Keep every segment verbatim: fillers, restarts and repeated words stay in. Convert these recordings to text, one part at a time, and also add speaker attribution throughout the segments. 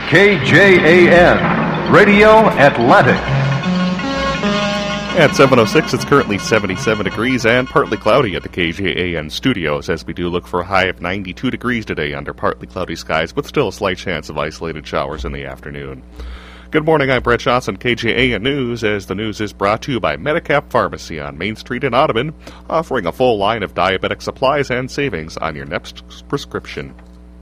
Speaker 1: K J A N, Radio Atlantic.
Speaker 2: At seven oh six, it's currently seventy-seven degrees and partly cloudy at the K J A N studios, as we do look for a high of ninety-two degrees today under partly cloudy skies, with still a slight chance of isolated showers in the afternoon. Good morning, I'm Brett Johnson, K J A N News, as the news is brought to you by Medicap Pharmacy on Main Street in Audubon, offering a full line of diabetic supplies and savings on your next prescription.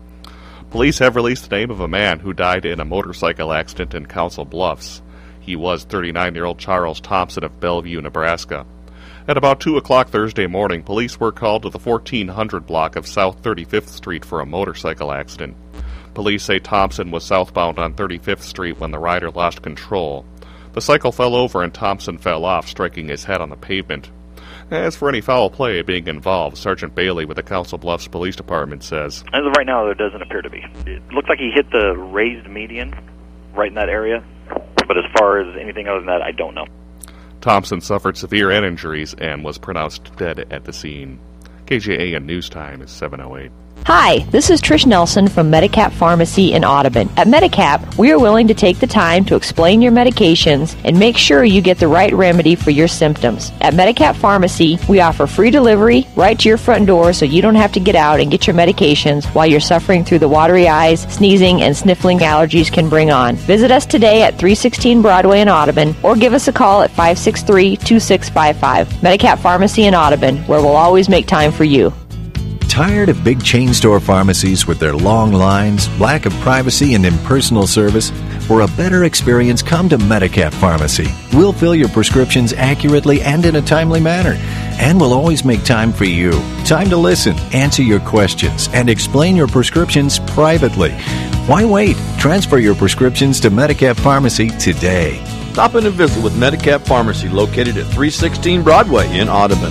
Speaker 2: Police have released the name of a man who died in a motorcycle accident in Council Bluffs. He was thirty-nine-year-old Charles Thompson of Bellevue, Nebraska. At about two o'clock Thursday morning, police were called to the fourteen hundred block of South thirty-fifth Street for a motorcycle accident. Police say Thompson was southbound on thirty-fifth Street when the rider lost control. The cycle fell over and Thompson fell off, striking his head on the pavement. As for any foul play being involved, Sergeant Bailey with the Council Bluffs Police Department says,
Speaker 3: as of right now, there doesn't appear to be. It looks like he hit the raised median right in that area, but as far as anything other than that, I don't know.
Speaker 2: Thompson suffered severe head injuries and was pronounced dead at the scene. K J A N News Time is seven oh eight.
Speaker 4: Hi, this is Trish Nelson from Medicap Pharmacy in Audubon. At Medicap, we are willing to take the time to explain your medications and make sure you get the right remedy for your symptoms. At Medicap Pharmacy, we offer free delivery right to your front door so you don't have to get out and get your medications while you're suffering through the watery eyes, sneezing, and sniffling allergies can bring on. Visit us today at three sixteen Broadway in Audubon or give us a call at five six three, two six five five. Medicap Pharmacy in Audubon, where we'll always make time for you.
Speaker 5: Tired of big chain store pharmacies with their long lines, lack of privacy, and impersonal service? For a better experience, come to Medicap Pharmacy. We'll fill your prescriptions accurately and in a timely manner. And we'll always make time for you. Time to listen, answer your questions, and explain your prescriptions privately. Why wait? Transfer your prescriptions to Medicap Pharmacy today.
Speaker 6: Stop in and visit with Medicap Pharmacy, located at three sixteen Broadway in Audubon.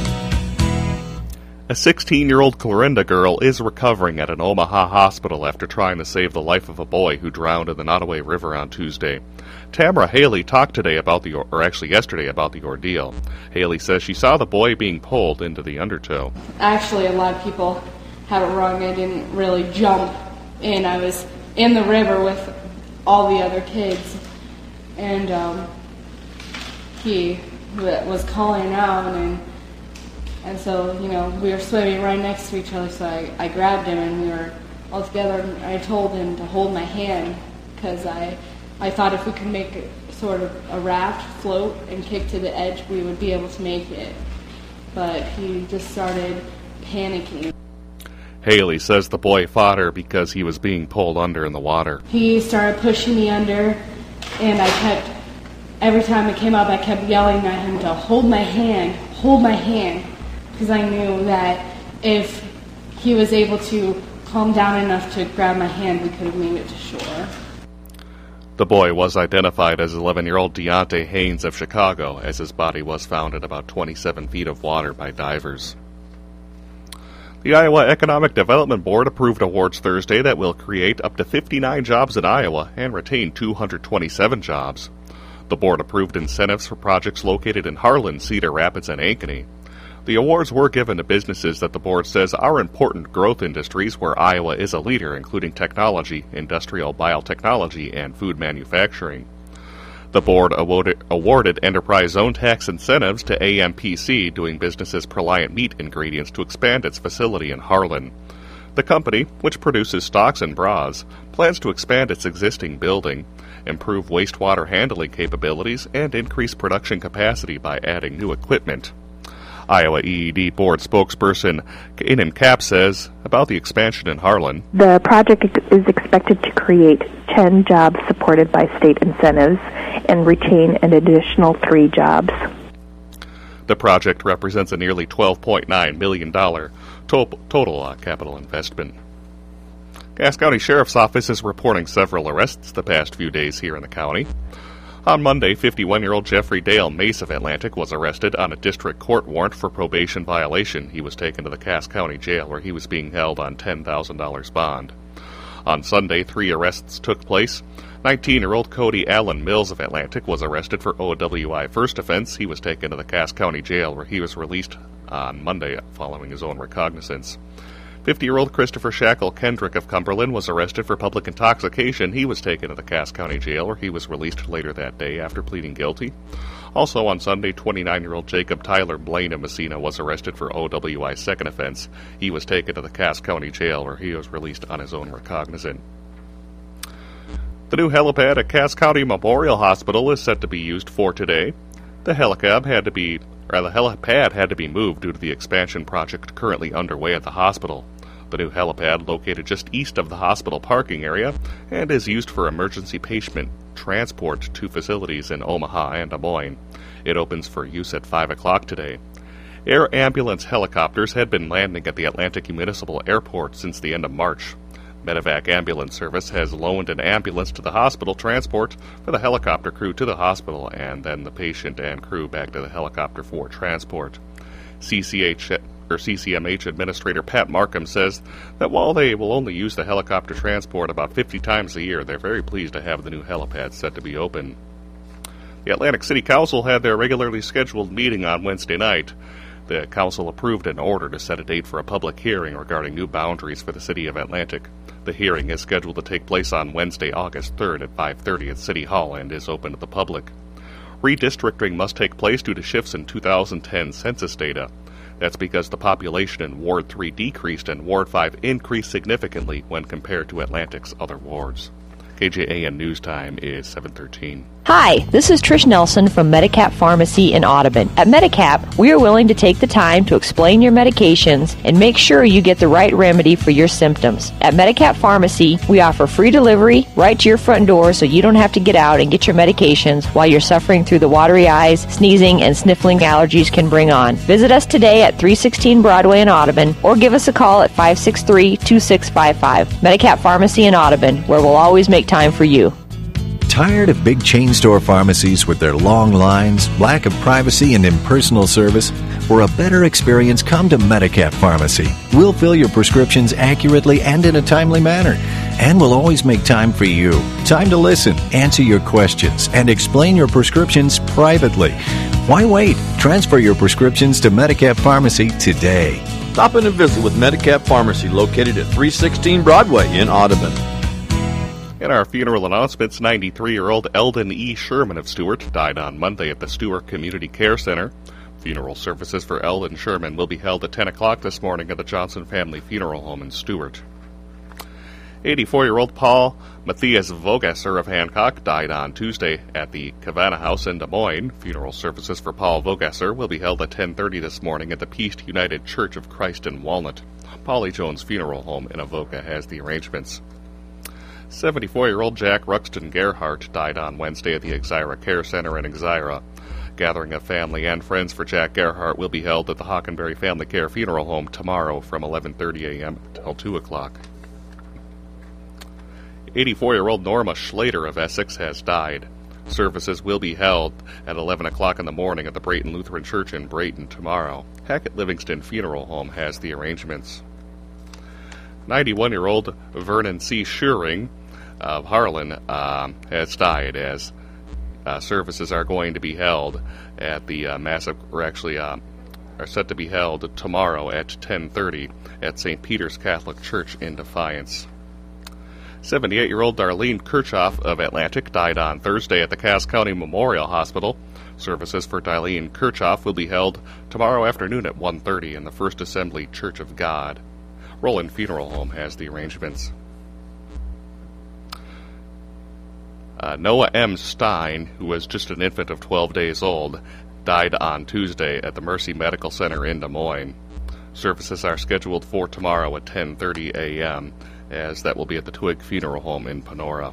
Speaker 2: A sixteen-year-old Clarinda girl is recovering at an Omaha hospital after trying to save the life of a boy who drowned in the Nottoway River on Tuesday. Tamara Haley talked today about the, or actually yesterday, about the ordeal. Haley says she saw the boy being pulled into the undertow.
Speaker 7: Actually, a lot of people have it wrong. I didn't really jump in. I was in the river with all the other kids, and um, he was calling out, and And so, you know, we were swimming right next to each other, so I, I grabbed him and we were all together. And I told him to hold my hand because I, I thought if we could make a, sort of a raft float and kick to the edge, we would be able to make it. But he just started panicking.
Speaker 2: Haley says the boy fought her because he was being pulled under in the water.
Speaker 7: He started pushing me under, and I kept, every time it came up, I kept yelling at him to hold my hand, hold my hand. Because I knew that if he was able to calm down enough to grab my hand, we could have made it to shore.
Speaker 2: The boy was identified as eleven-year-old Deontay Haynes of Chicago, as his body was found at about twenty-seven feet of water by divers. The Iowa Economic Development Board approved awards Thursday that will create up to fifty-nine jobs in Iowa and retain two hundred twenty-seven jobs. The board approved incentives for projects located in Harlan, Cedar Rapids, and Ankeny. The awards were given to businesses that the board says are important growth industries where Iowa is a leader, including technology, industrial biotechnology, and food manufacturing. The board awarded, awarded enterprise zone tax incentives to A M P C, doing business as Proliant Meat Ingredients, to expand its facility in Harlan. The company, which produces stocks and bras, plans to expand its existing building, improve wastewater handling capabilities, and increase production capacity by adding new equipment. Iowa E E D Board spokesperson Kanan Kapp says about the expansion in Harlan,
Speaker 8: the project is expected to create ten jobs supported by state incentives and retain an additional three jobs.
Speaker 2: The project represents a nearly twelve point nine million dollars to- total uh, capital investment. Cass County Sheriff's Office is reporting several arrests the past few days here in the county. On Monday, fifty-one-year-old Jeffrey Dale Mace of Atlantic was arrested on a district court warrant for probation violation. He was taken to the Cass County Jail, where he was being held on ten thousand dollars bond. On Sunday, three arrests took place. nineteen-year-old Cody Allen Mills of Atlantic was arrested for O W I first offense. He was taken to the Cass County Jail, where he was released on Monday following his own recognizance. fifty-year-old Christopher Shackle Kendrick of Cumberland was arrested for public intoxication. He was taken to the Cass County Jail, where he was released later that day after pleading guilty. Also on Sunday, twenty-nine-year-old Jacob Tyler Blaine of Messina was arrested for O W I's second offense. He was taken to the Cass County Jail, where he was released on his own recognizance. The new helipad at Cass County Memorial Hospital is set to be used for today. The helicab had to be, or the helipad had to be moved due to the expansion project currently underway at the hospital. The new helipad, located just east of the hospital parking area, and is used for emergency patient transport to facilities in Omaha and Des Moines. It opens for use at five o'clock today. Air ambulance helicopters had been landing at the Atlantic Municipal Airport since the end of March. Medevac Ambulance Service has loaned an ambulance to the hospital transport for the helicopter crew to the hospital, and then the patient and crew back to the helicopter for transport. C C H or C C M H Administrator Pat Markham says that while they will only use the helicopter transport about fifty times a year, they're very pleased to have the new helipad set to be open. The Atlantic City Council had their regularly scheduled meeting on Wednesday night. The council approved an order to set a date for a public hearing regarding new boundaries for the city of Atlantic. The hearing is scheduled to take place on Wednesday, August third at five thirty at City Hall and is open to the public. Redistricting must take place due to shifts in two thousand ten census data. That's because the population in Ward three decreased and Ward five increased significantly when compared to Atlantic's other wards. K J A N News Time is seven thirteen.
Speaker 4: Hi, this is Trish Nelson from Medicap Pharmacy in Audubon. At Medicap, we are willing to take the time to explain your medications and make sure you get the right remedy for your symptoms. At Medicap Pharmacy, we offer free delivery right to your front door so you don't have to get out and get your medications while you're suffering through the watery eyes, sneezing, and sniffling allergies can bring on. Visit us today at three sixteen Broadway in Audubon or give us a call at five six three, two six five five. Medicap Pharmacy in Audubon, where we'll always make time for you.
Speaker 5: Tired of big chain store pharmacies with their long lines, lack of privacy, and impersonal service? For a better experience, come to Medicap Pharmacy. We'll fill your prescriptions accurately and in a timely manner. And we'll always make time for you. Time to listen, answer your questions, and explain your prescriptions privately. Why wait? Transfer your prescriptions to Medicap Pharmacy today.
Speaker 6: Stop in and visit with Medicap Pharmacy, located at three sixteen Broadway in Audubon.
Speaker 2: In our funeral announcements, ninety-three-year-old Eldon E. Sherman of Stewart died on Monday at the Stewart Community Care Center. Funeral services for Eldon Sherman will be held at ten o'clock this morning at the Johnson Family Funeral Home in Stewart. eighty-four-year-old Paul Matthias Vogesser of Hancock died on Tuesday at the Cavanagh House in Des Moines. Funeral services for Paul Vogesser will be held at ten thirty this morning at the Peace United Church of Christ in Walnut. Polly Jones Funeral Home in Avoca has the arrangements. seventy-four-year-old Jack Ruxton Gerhart died on Wednesday at the Exira Care Center in Exira. Gathering of family and friends for Jack Gerhart will be held at the Hockenberry Family Care Funeral Home tomorrow from eleven thirty a.m. until two o'clock. eighty-four-year-old Norma Schlater of Essex has died. Services will be held at eleven o'clock in the morning at the Brayton Lutheran Church in Brayton tomorrow. Hackett Livingston Funeral Home has the arrangements. ninety-one-year-old Vernon C. Shearing of Harlan uh, has died as uh, services are going to be held at the uh, massive, or actually uh, are set to be held tomorrow at ten thirty at Saint Peter's Catholic Church in Defiance. seventy-eight-year-old Darlene Kirchhoff of Atlantic died on Thursday at the Cass County Memorial Hospital. Services for Darlene Kirchhoff will be held tomorrow afternoon at one thirty in the First Assembly Church of God. Roland Funeral Home has the arrangements. Uh, Noah M. Stein, who was just an infant of twelve days old, died on Tuesday at the Mercy Medical Center in Des Moines. Services are scheduled for tomorrow at ten thirty a.m., as that will be at the Twig Funeral Home in Panora.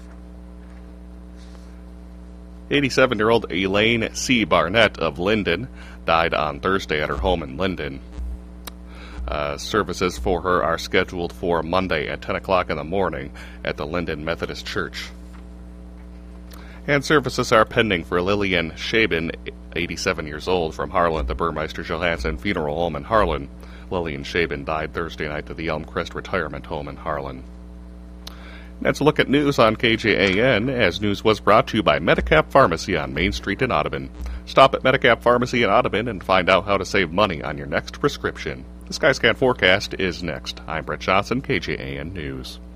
Speaker 2: eighty-seven-year-old Elaine C. Barnett of Linden died on Thursday at her home in Linden. Uh, services for her are scheduled for Monday at ten o'clock in the morning at the Linden Methodist Church. And services are pending for Lillian Shaben, eighty-seven years old, from Harlan at the Burmeister Johansson Funeral Home in Harlan. Lillian Shaben died Thursday night at the Elmcrest Retirement Home in Harlan. Let's look at news on K J A N, as news was brought to you by Medicap Pharmacy on Main Street in Audubon. Stop at Medicap Pharmacy in Audubon and find out how to save money on your next prescription. The Skyscan forecast is next. I'm Brett Johnson, K J A N News.